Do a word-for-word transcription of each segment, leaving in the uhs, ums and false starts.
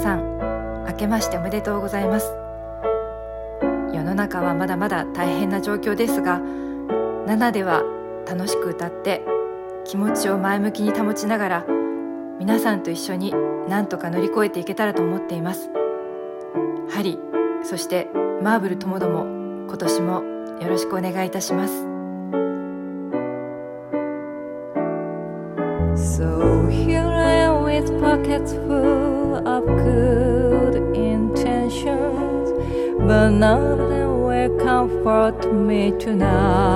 さん、明けましておめでとうございます。世の中はまだまだ大変な状況ですが、ナナでは楽しく歌って気持ちを前向きに保ちながら、皆さんと一緒に何とか乗り越えていけたらと思っています。ハリ、そしてマーブルともども、今年もよろしくお願いいたします。 So here I am with pockets full of good intentions, but none of them will comfort me tonight.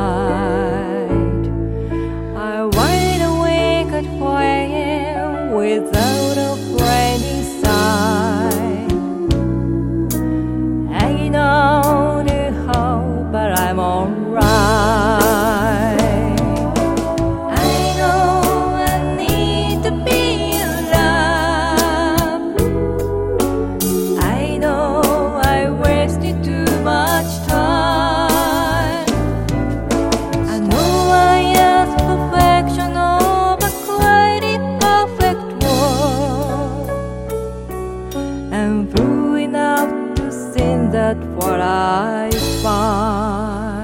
I wide awake at four a.m. without a friend inside. Hanging on to hope, but I'm alright. That's what I find.